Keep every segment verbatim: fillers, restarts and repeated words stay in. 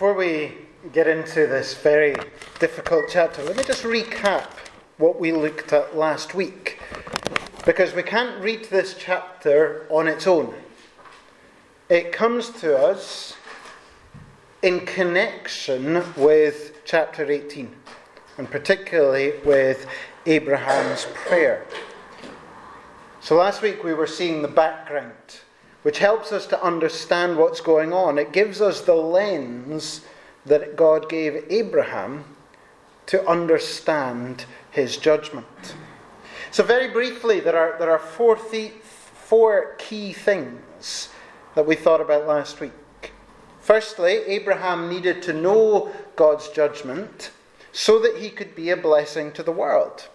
Before we get into this very difficult chapter, let me just recap what we looked at last week, because we can't read this chapter on its own. It comes to us in connection with chapter eighteen, and particularly with Abraham's prayer. So last week we were seeing the background, which helps us to understand what's going on. It gives us the lens that God gave Abraham to understand his judgment. So very briefly, there are there are four, th- four key things that we thought about last week. Firstly, Abraham needed to know God's judgment so that he could be a blessing to the world.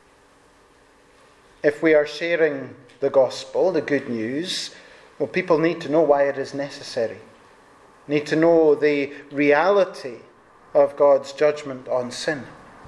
If we are sharing the gospel, the good news, well, people need to know why it is necessary. Need to know the reality of God's judgment on sin.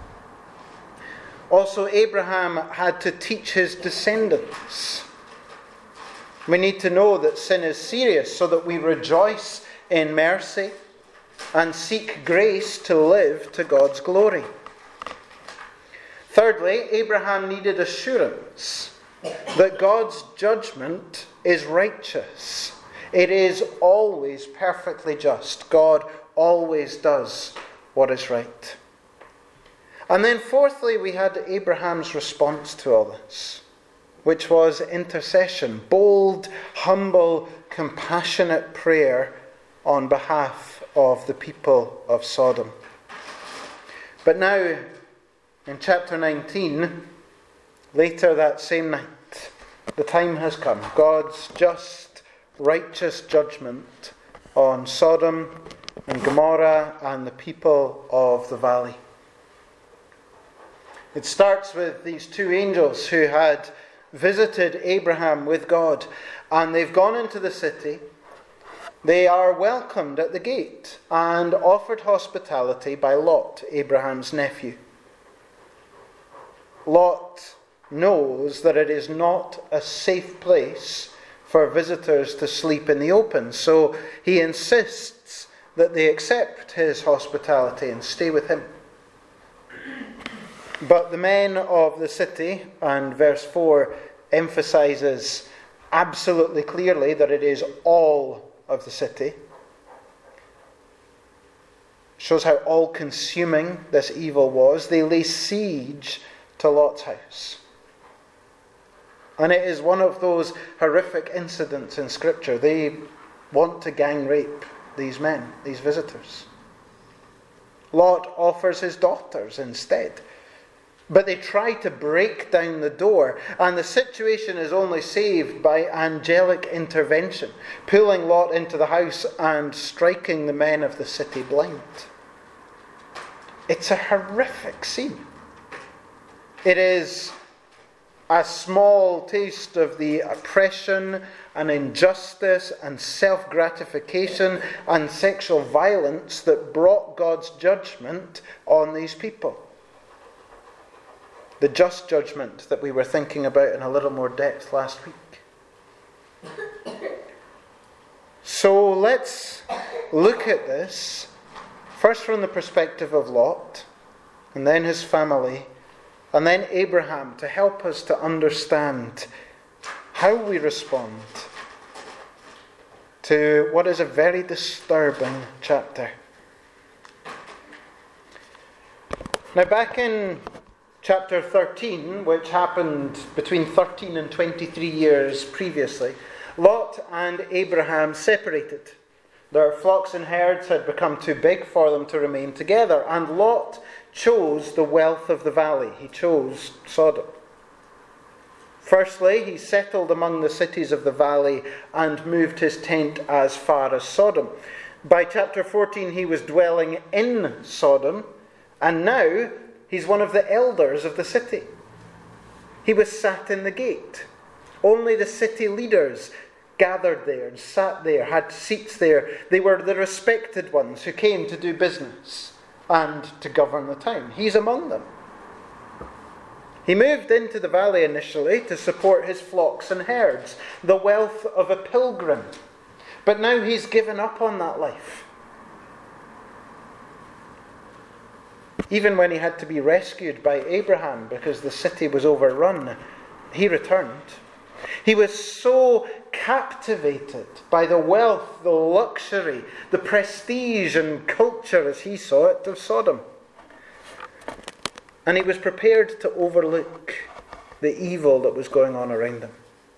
Also, Abraham had to teach his descendants. We need to know that sin is serious so that we rejoice in mercy and seek grace to live to God's glory. Thirdly, Abraham needed assurance that God's judgment is righteous. It is always perfectly just. God always does what is right. And then fourthly, we had Abraham's response to all this, which was intercession, bold, humble, compassionate prayer on behalf of the people of Sodom. But now, in chapter nineteen, later that same night, the time has come. God's just, righteous judgment on Sodom and Gomorrah and the people of the valley. It starts with these two angels who had visited Abraham with God, and they've gone into the city. They are welcomed at the gate and offered hospitality by Lot, Abraham's nephew. Lot knows that it is not a safe place for visitors to sleep in the open, so he insists that they accept his hospitality and stay with him. But the men of the city, and verse four emphasizes absolutely clearly that it is all of the city, shows how all-consuming this evil was. They lay siege to Lot's house. And it is one of those horrific incidents in Scripture. They want to gang rape these men, these visitors. Lot offers his daughters instead. But they try to break down the door, and the situation is only saved by angelic intervention, pulling Lot into the house and striking the men of the city blind. It's a horrific scene. It is a small taste of the oppression and injustice and self-gratification and sexual violence that brought God's judgment on these people. The just judgment that we were thinking about in a little more depth last week. So let's look at this first from the perspective of Lot, and then his family, and then Abraham, to help us to understand how we respond to what is a very disturbing chapter. Now, back in chapter thirteen, which happened between thirteen and twenty-three years previously, Lot and Abraham separated. Their flocks and herds had become too big for them to remain together, and Lot chose the wealth of the valley. He chose Sodom. Firstly, he settled among the cities of the valley and moved his tent as far as Sodom. By chapter fourteen, he was dwelling in Sodom, and now he's one of the elders of the city. He was sat in the gate. Only the city leaders gathered there and sat there, had seats there. They were the respected ones who came to do business and to govern the town. He's among them. He moved into the valley initially to support his flocks and herds, the wealth of a pilgrim. But now he's given up on that life. Even when he had to be rescued by Abraham because the city was overrun, he returned. He was so captivated by the wealth, the luxury, the prestige and culture, as he saw it, of Sodom. And he was prepared to overlook the evil that was going on around them.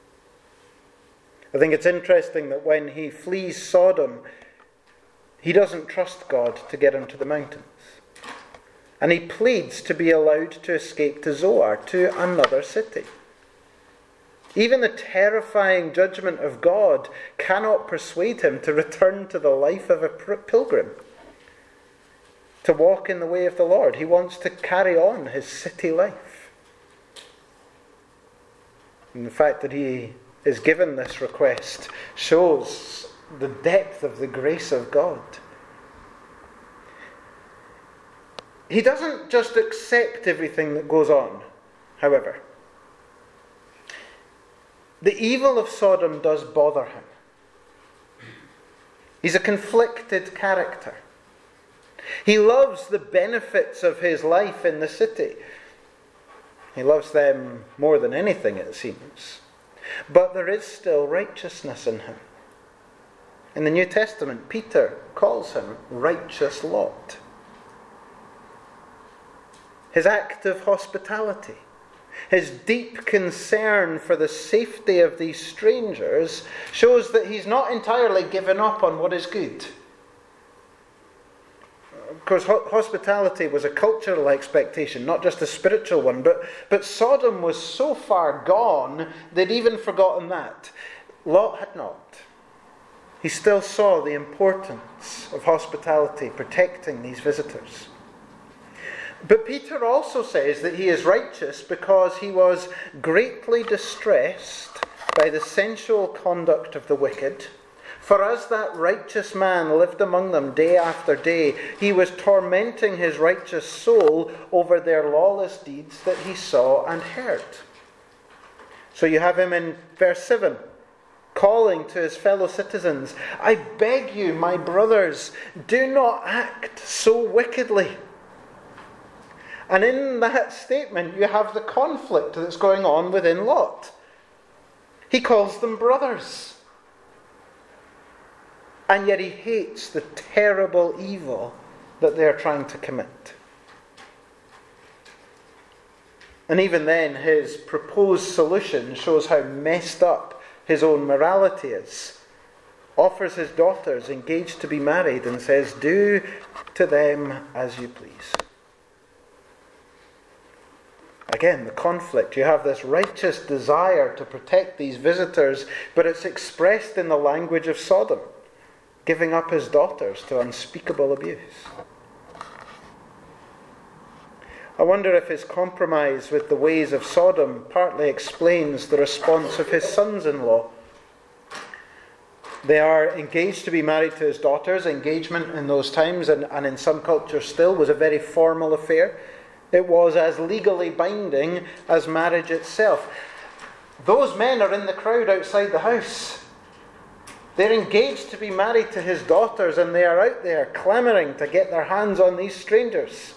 I think it's interesting that when he flees Sodom, he doesn't trust God to get him to the mountains. And he pleads to be allowed to escape to Zoar, to another city. Even the terrifying judgment of God cannot persuade him to return to the life of a pilgrim, to walk in the way of the Lord. He wants to carry on his city life. And the fact that he is given this request shows the depth of the grace of God. He doesn't just accept everything that goes on, however. The evil of Sodom does bother him. He's a conflicted character. He loves the benefits of his life in the city. He loves them more than anything, it seems. But there is still righteousness in him. In the New Testament, Peter calls him righteous Lot. His act of hospitality, his deep concern for the safety of these strangers, shows that he's not entirely given up on what is good. Of course, hospitality was a cultural expectation, not just a spiritual one. But, but Sodom was so far gone, they'd even forgotten that. Lot had not. He still saw the importance of hospitality, protecting these visitors. But Peter also says that he is righteous because he was greatly distressed by the sensual conduct of the wicked. For as that righteous man lived among them day after day, he was tormenting his righteous soul over their lawless deeds that he saw and heard. So you have him in verse seven, calling to his fellow citizens, I beg you, my brothers, do not act so wickedly. And in that statement, you have the conflict that's going on within Lot. He calls them brothers. And yet he hates the terrible evil that they're trying to commit. And even then, his proposed solution shows how messed up his own morality is. Offers his daughters engaged to be married and says, do to them as you please. Again, the conflict. You have this righteous desire to protect these visitors, but it's expressed in the language of Sodom, giving up his daughters to unspeakable abuse. I wonder if his compromise with the ways of Sodom partly explains the response of his sons-in-law. They are engaged to be married to his daughters. Engagement in those times, and, and in some cultures still, was a very formal affair. It was as legally binding as marriage itself. Those men are in the crowd outside the house. They're engaged to be married to his daughters, and they are out there clamouring to get their hands on these strangers.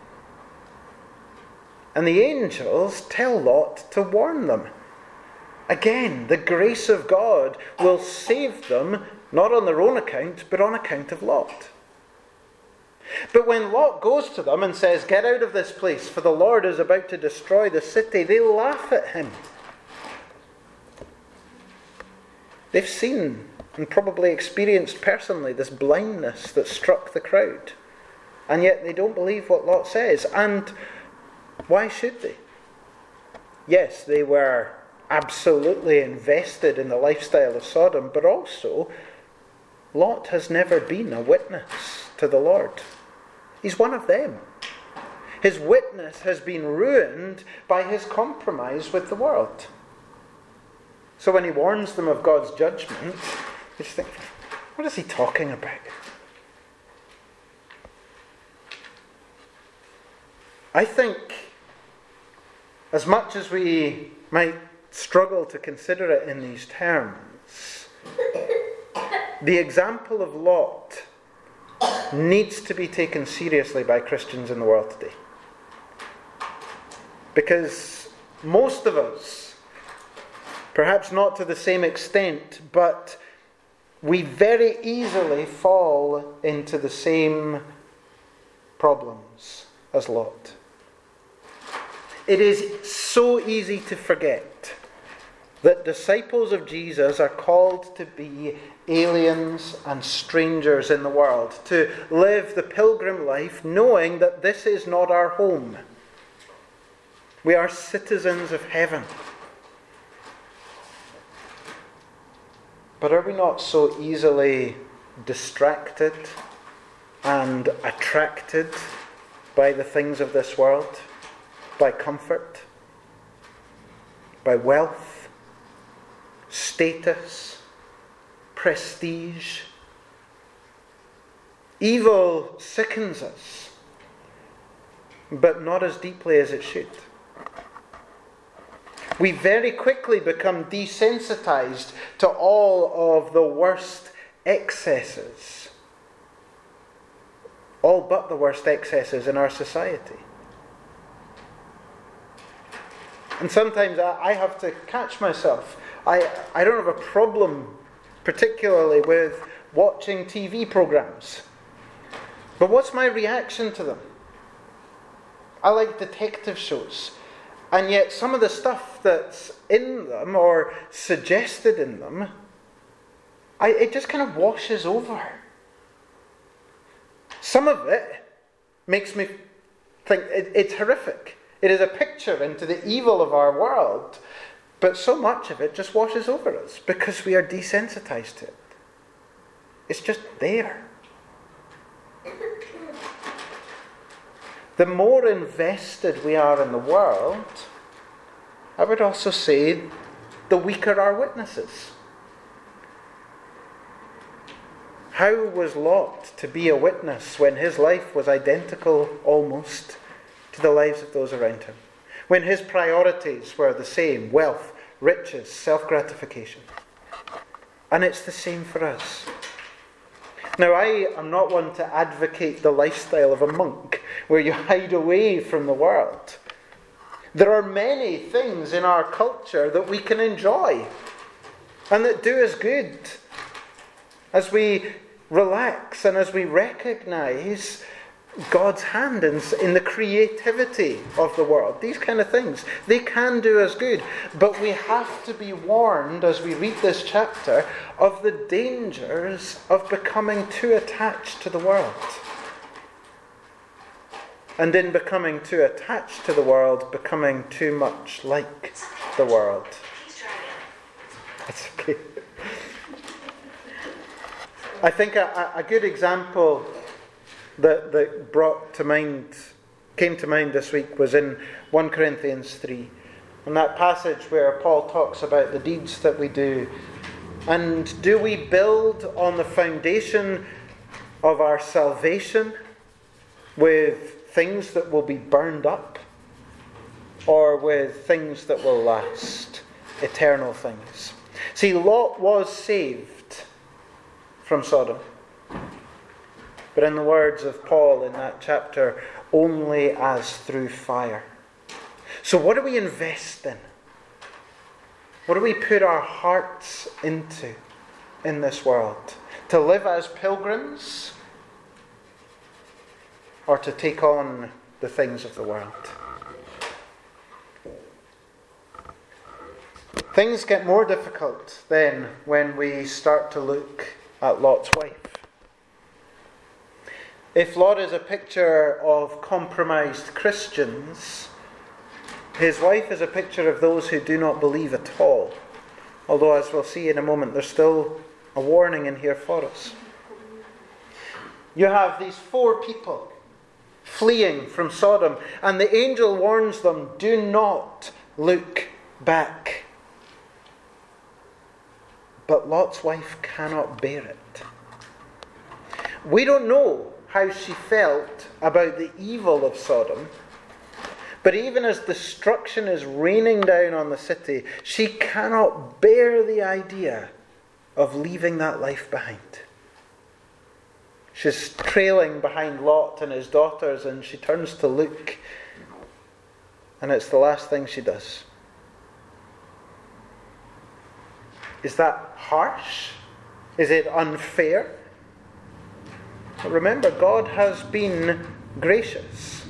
And the angels tell Lot to warn them. Again, the grace of God will save them, not on their own account, but on account of Lot. But when Lot goes to them and says, get out of this place, for the Lord is about to destroy the city, they laugh at him. They've seen and probably experienced personally this blindness that struck the crowd. And yet they don't believe what Lot says. And why should they? Yes, they were absolutely invested in the lifestyle of Sodom, but also Lot has never been a witness to the Lord. He's one of them. His witness has been ruined by his compromise with the world. So when he warns them of God's judgment, they just think, what is he talking about? I think, as much as we might struggle to consider it in these terms, the example of Lot needs to be taken seriously by Christians in the world today. Because most of us, perhaps not to the same extent, but we very easily fall into the same problems as Lot. It is so easy to forget that disciples of Jesus are called to be aliens and strangers in the world, to live the pilgrim life knowing that this is not our home. We are citizens of heaven. But are we not so easily distracted and attracted by the things of this world? By comfort? By wealth? Status? Prestige? Evil sickens us, but not as deeply as it should. We very quickly become desensitized to all of the worst excesses. All but the worst excesses in our society. And sometimes I have to catch myself. I, I don't have a problem particularly with watching T V programs. But what's my reaction to them? I like detective shows. And yet some of the stuff that's in them or suggested in them, I, it just kind of washes over. Some of it makes me think it, it's horrific. It is a picture into the evil of our world. But so much of it just washes over us because we are desensitized to it. It's just there. The more invested we are in the world, I would also say the weaker our witnesses. How was Lot to be a witness when his life was identical almost to the lives of those around him? When his priorities were the same: wealth, riches, self-gratification. And it's the same for us. Now, I am not one to advocate the lifestyle of a monk, where you hide away from the world. There are many things in our culture that we can enjoy, and that do us good, as we relax and as we recognize God's hand in, in the creativity of the world. These kind of things, they can do us good. But we have to be warned, as we read this chapter, of the dangers of becoming too attached to the world. And in becoming too attached to the world, becoming too much like the world. That's okay. I think a, a good example that, that brought to mind, came to mind this week was in First Corinthians three. And that passage where Paul talks about the deeds that we do. And do we build on the foundation of our salvation with things that will be burned up, or with things that will last, eternal things? See, Lot was saved from Sodom. But in the words of Paul in that chapter, only as through fire. So what do we invest in? What do we put our hearts into in this world? To live as pilgrims, or to take on the things of the world? Things get more difficult then when we start to look at Lot's wife. If Lot is a picture of compromised Christians, his wife is a picture of those who do not believe at all. Although, as we'll see in a moment, there's still a warning in here for us. You have these four people fleeing from Sodom, and the angel warns them, do not look back. But Lot's wife cannot bear it. We don't know how she felt about the evil of Sodom, but even as destruction is raining down on the city, she cannot bear the idea of leaving that life behind. She's trailing behind Lot and his daughters, and she turns to look, and it's the last thing she does. Is that harsh? Is it unfair? But remember, God has been gracious.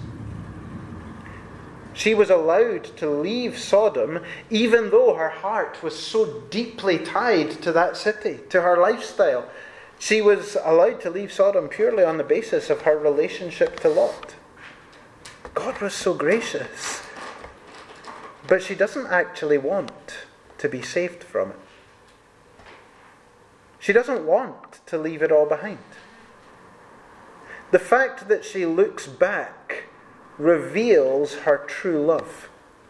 She was allowed to leave Sodom even though her heart was so deeply tied to that city, to her lifestyle. She was allowed to leave Sodom purely on the basis of her relationship to Lot. God was so gracious. But she doesn't actually want to be saved from it. She doesn't want to leave it all behind. The fact that she looks back reveals her true love.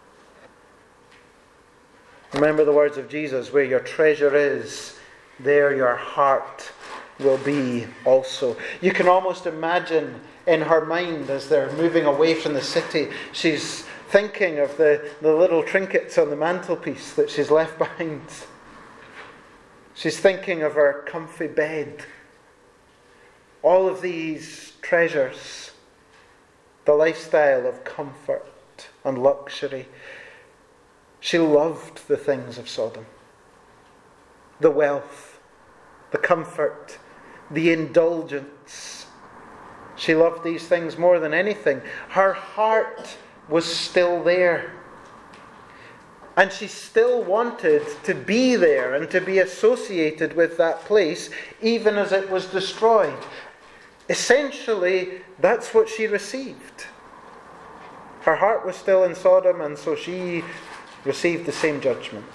Remember the words of Jesus, where your treasure is, there your heart will be also. You can almost imagine in her mind as they're moving away from the city, she's thinking of the, the little trinkets on the mantelpiece that she's left behind. She's thinking of her comfy bed. All of these treasures, the lifestyle of comfort and luxury. She loved the things of Sodom. The wealth, the comfort, the indulgence. She loved these things more than anything. Her heart was still there. And she still wanted to be there and to be associated with that place, even as it was destroyed. Essentially, that's what she received. Her heart was still in Sodom, and so she received the same judgment.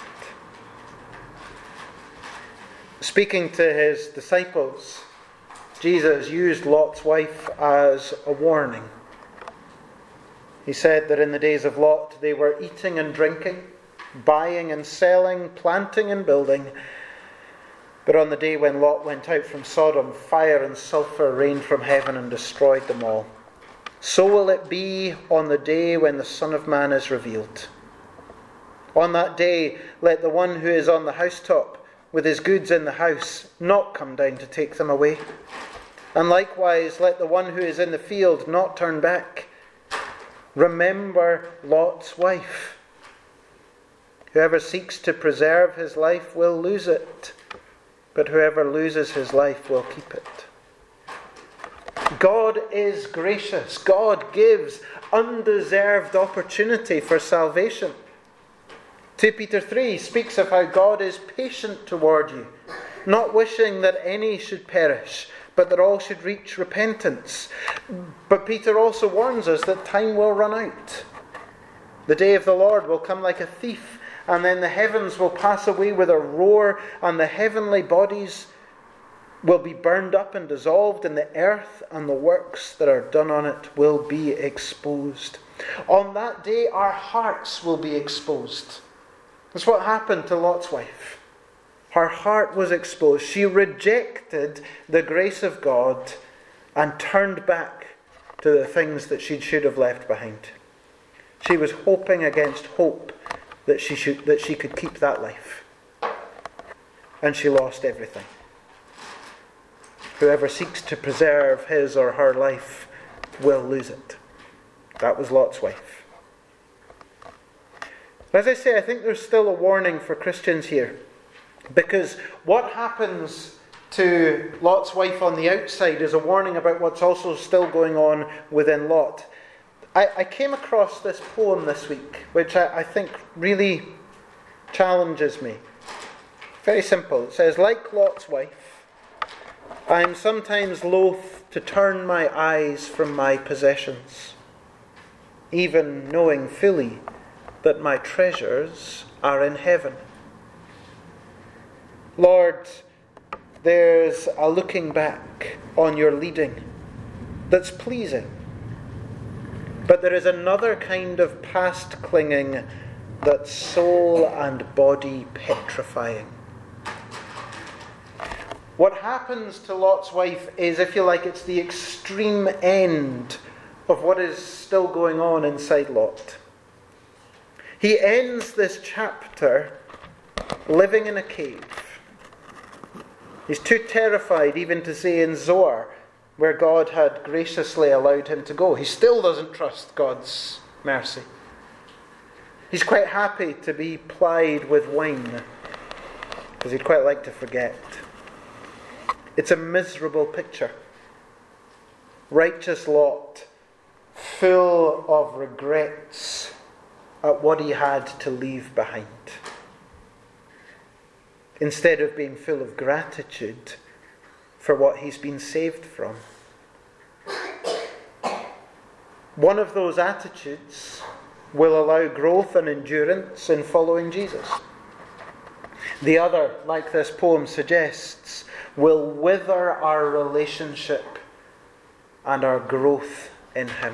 Speaking to his disciples, Jesus used Lot's wife as a warning. He said that in the days of Lot, they were eating and drinking, buying and selling, planting and building. But on the day when Lot went out from Sodom, fire and sulfur rained from heaven and destroyed them all. So will it be on the day when the Son of Man is revealed. On that day, let the one who is on the housetop with his goods in the house not come down to take them away. And likewise, let the one who is in the field not turn back. Remember Lot's wife. Whoever seeks to preserve his life will lose it, but whoever loses his life will keep it. God is gracious. God gives undeserved opportunity for salvation. Second Peter three speaks of how God is patient toward you, not wishing that any should perish, but that all should reach repentance. But Peter also warns us that time will run out. The day of the Lord will come like a thief, and then the heavens will pass away with a roar, and the heavenly bodies will be burned up and dissolved, and the earth and the works that are done on it will be exposed. On that day, our hearts will be exposed. That's what happened to Lot's wife. Her heart was exposed. She rejected the grace of God and turned back to the things that she should have left behind. She was hoping against hope that she should, that she could keep that life. And she lost everything. Whoever seeks to preserve his or her life will lose it. That was Lot's wife. But as I say, I think there's still a warning for Christians here. Because what happens to Lot's wife on the outside is a warning about what's also still going on within Lot. I, I came across this poem this week, which I, I think really challenges me. Very simple. It says, like Lot's wife, I am sometimes loath to turn my eyes from my possessions, even knowing fully that my treasures are in heaven. Lord, there's a looking back on your leading that's pleasing. But there is another kind of past clinging that's soul and body petrifying. What happens to Lot's wife is, if you like, it's the extreme end of what is still going on inside Lot. He ends this chapter living in a cave. He's too terrified even to say in Zoar where God had graciously allowed him to go. He still doesn't trust God's mercy. He's quite happy to be plied with wine, because he'd quite like to forget. It's a miserable picture. Righteous Lot, full of regrets at what he had to leave behind, instead of being full of gratitude for what he's been saved from. One of those attitudes will allow growth and endurance in following Jesus. The other, like this poem suggests, will wither our relationship and our growth in him.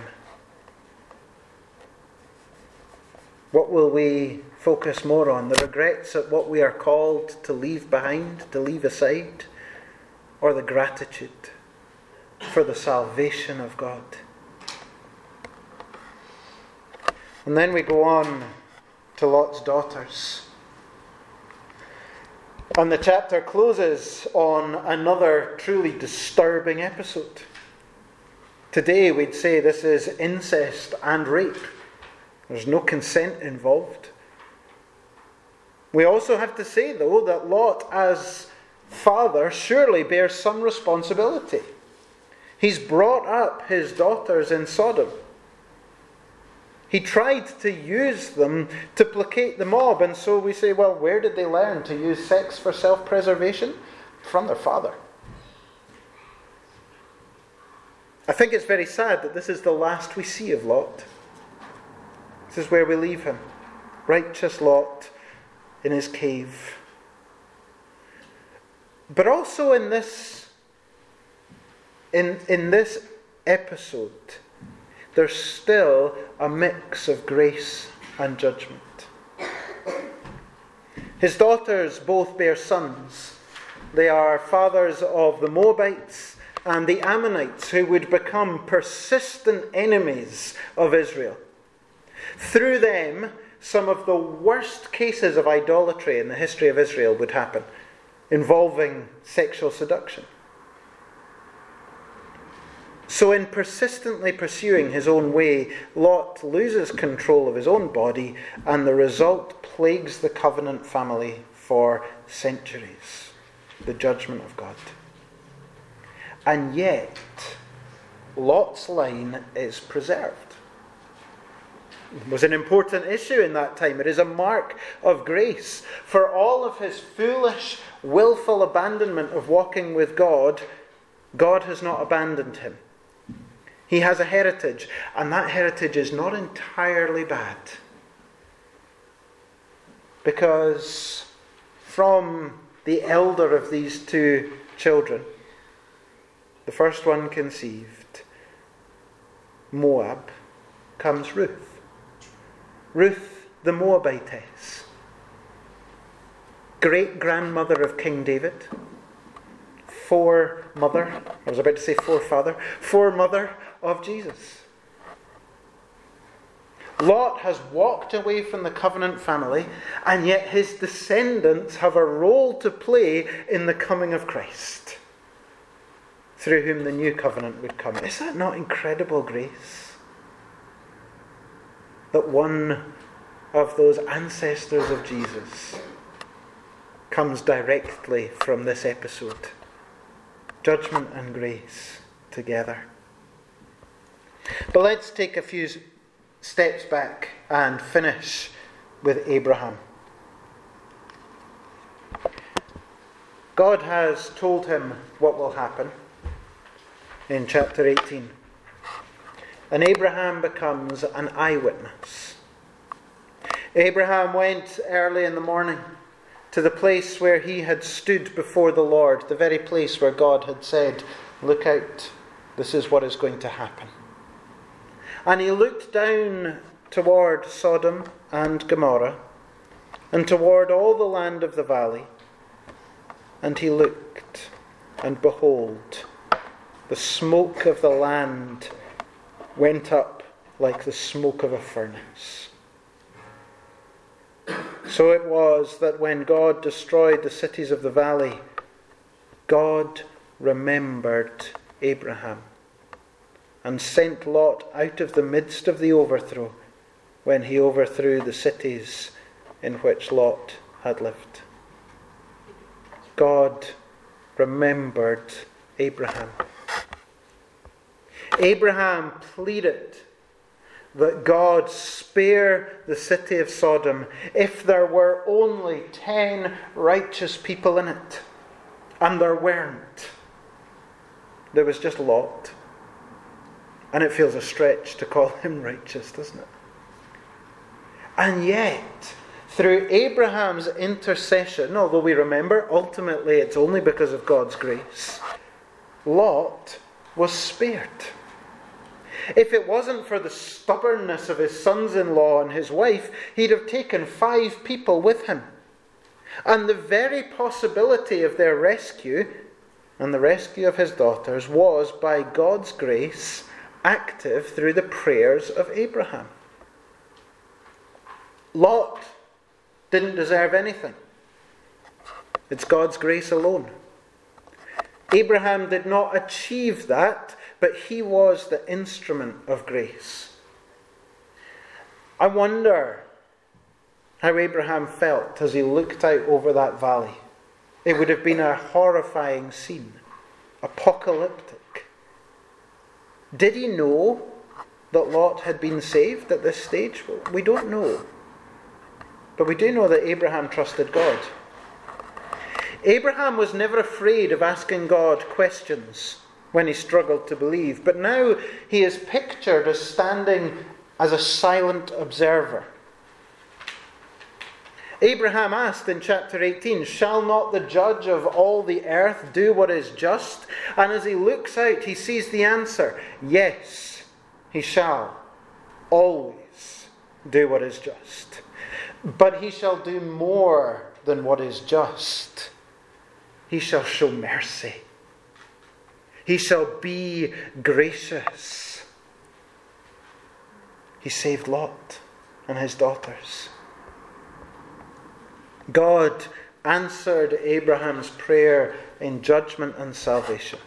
What will we focus more on? The regrets at what we are called to leave behind, to leave aside, or the gratitude for the salvation of God? And then we go on to Lot's daughters. And the chapter closes on another truly disturbing episode. Today we'd say this is incest and rape. There's no consent involved. We also have to say, though, that Lot, as father, surely bears some responsibility. He's brought up his daughters in Sodom. He tried to use them to placate the mob, and so we say, well, where did they learn to use sex for self-preservation? From their father. I think it's very sad that this is the last we see of Lot. This is where we leave him. Righteous Lot in his cave. But also in this, in, in this episode, there's still a mix of grace and judgment. His daughters both bear sons. They are fathers of the Moabites and the Ammonites, who would become persistent enemies of Israel. Through them, some of the worst cases of idolatry in the history of Israel would happen, involving sexual seduction. So in persistently pursuing his own way, Lot loses control of his own body, and the result plagues the covenant family for centuries. The judgment of God. And yet, Lot's line is preserved. It was an important issue in that time. It is a mark of grace. For all of his foolish, willful abandonment of walking with God, God has not abandoned him. He has a heritage, and that heritage is not entirely bad. Because from the elder of these two children, the first one conceived, Moab, comes Ruth. Ruth the Moabitess, great-grandmother of King David, foremother, I was about to say forefather, foremother of Jesus. Lot has walked away from the covenant family, and yet his descendants have a role to play in the coming of Christ, through whom the new covenant would come. Is that not incredible grace? That one of those ancestors of Jesus comes directly from this episode. Judgment and grace together. But let's take a few steps back and finish with Abraham. God has told him what will happen in chapter eighteen. And Abraham becomes an eyewitness. Abraham went early in the morning to the place where he had stood before the Lord, the very place where God had said, "Look out, this is what is going to happen." And he looked down toward Sodom and Gomorrah, and toward all the land of the valley, and he looked, and behold, the smoke of the land went up like the smoke of a furnace. So it was that when God destroyed the cities of the valley, God remembered Abraham, and sent Lot out of the midst of the overthrow when he overthrew the cities in which Lot had lived. God remembered Abraham. Abraham pleaded that God spare the city of Sodom if there were only ten righteous people in it. And there weren't. There was just Lot. And it feels a stretch to call him righteous, doesn't it? And yet, through Abraham's intercession, although we remember ultimately it's only because of God's grace, Lot was spared. If it wasn't for the stubbornness of his sons-in-law and his wife, he'd have taken five people with him. And the very possibility of their rescue and the rescue of his daughters was, by God's grace, active through the prayers of Abraham. Lot didn't deserve anything. It's God's grace alone. Abraham did not achieve that, but he was the instrument of grace. I wonder how Abraham felt as he looked out over that valley. It would have been a horrifying scene, apocalyptic. Did he know that Lot had been saved at this stage? We don't know. But we do know that Abraham trusted God. Abraham was never afraid of asking God questions when he struggled to believe. But now he is pictured as standing as a silent observer. Abraham asked in chapter eighteen, "Shall not the judge of all the earth do what is just?" And as he looks out, he sees the answer. Yes, he shall always do what is just. But he shall do more than what is just. He shall show mercy. He shall be gracious. He saved Lot and his daughters. God answered Abraham's prayer in judgment and salvation.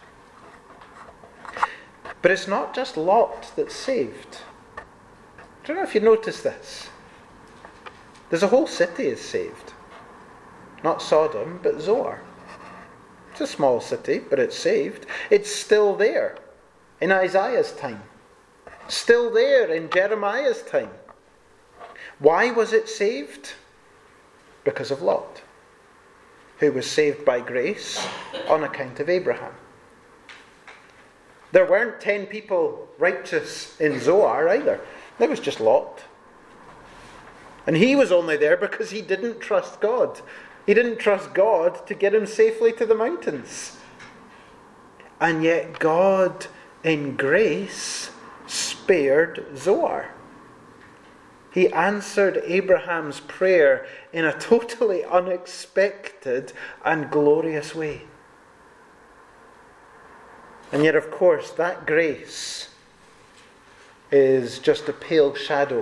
But it's not just Lot that's saved. I don't know if you noticed this. There's a whole city is saved. Not Sodom, but Zoar. It's a small city, but it's saved. It's still there in Isaiah's time. Still there in Jeremiah's time. Why was it saved? Because of Lot, who was saved by grace on account of Abraham. There weren't ten people righteous in Zoar either. There was just Lot. And he was only there because he didn't trust God. He didn't trust God to get him safely to the mountains. And yet God, in grace, spared Zoar. He answered Abraham's prayer in a totally unexpected and glorious way. And yet, of course, that grace is just a pale shadow,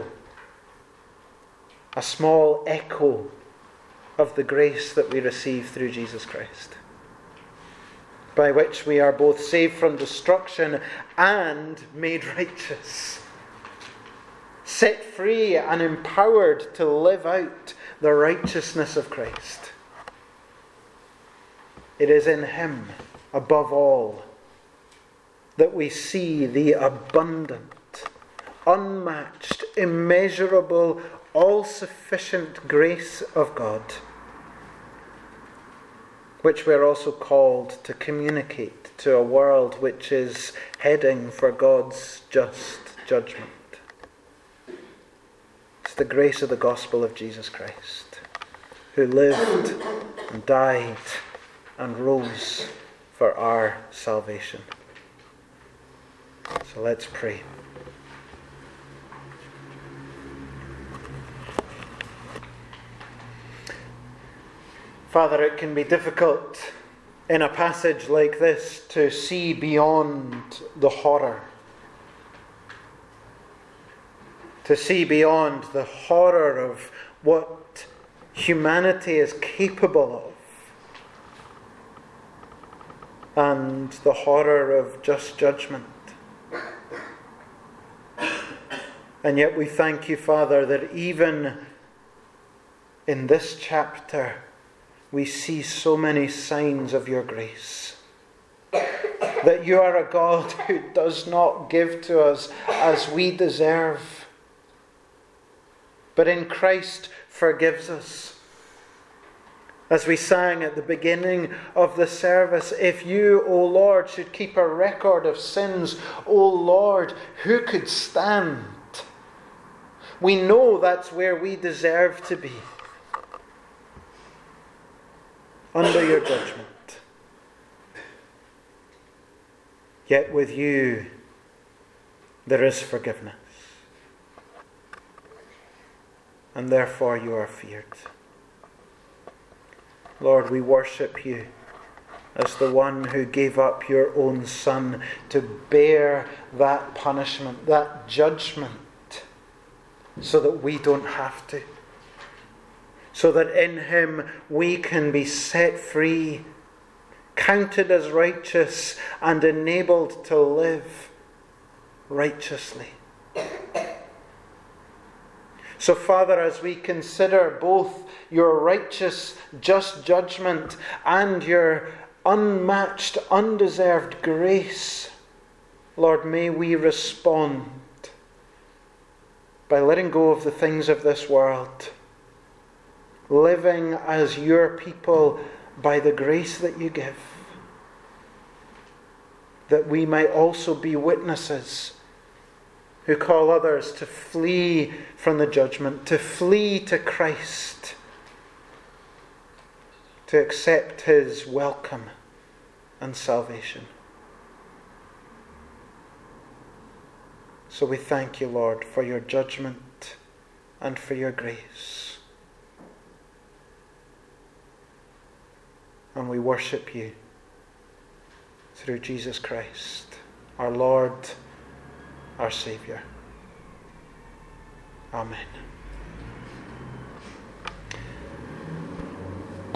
a small echo of the grace that we receive through Jesus Christ, by which we are both saved from destruction and made righteous, set free and empowered to live out the righteousness of Christ. It is in Him, above all, that we see the abundant, unmatched, immeasurable, all-sufficient grace of God, which we are also called to communicate to a world which is heading for God's just judgment. It's the grace of the gospel of Jesus Christ, who lived and died and rose for our salvation. So let's pray. Father, it can be difficult in a passage like this to see beyond the horror, to see beyond the horror of what humanity is capable of. and the horror of just judgment. And yet we thank you, Father, that even in this chapter we see so many signs of your grace. That you are a God who does not give to us as we deserve, but in Christ forgives us. As we sang at the beginning of the service, if you, O Lord, should keep a record of sins, O Lord, who could stand? We know that's where we deserve to be, under your judgment. Yet with you, there is forgiveness. And therefore you are feared. Lord, we worship you as the one who gave up your own Son to bear that punishment, that judgment, so that we don't have to. So that in him we can be set free, counted as righteous, and enabled to live righteously. So, Father, as we consider both your righteous, just judgment and your unmatched, undeserved grace, Lord, may we respond by letting go of the things of this world, living as your people by the grace that you give, that we might also be witnesses who call others to flee from the judgment, to flee to Christ, to accept his welcome and salvation. So we thank you, Lord, for your judgment and for your grace. And we worship you through Jesus Christ, our Lord, our Saviour. Amen.